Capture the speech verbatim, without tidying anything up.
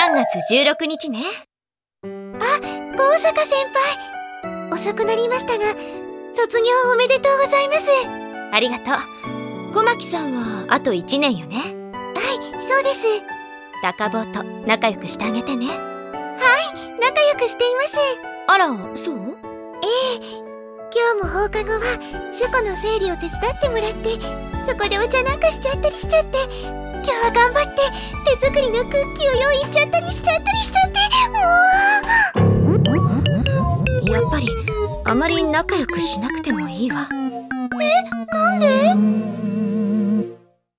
さんがつじゅうろくにちね。 あ、高坂先輩、遅くなりましたが卒業おめでとうございます。 ありがとう。小牧さんはあといちねんよね。 はい、そうです。 高坊と仲良くしてあげてね。 はい、仲良くしています。 あら、そう？ ええ、今日も放課後は書庫の整理を手伝ってもらって、そこでお茶なんかしちゃったりしちゃって、今日は頑張って手作りのクッキーを用意しちゃったりしちゃったりしちゃって、もうやっぱりあまり仲良くしなくてもいいわ。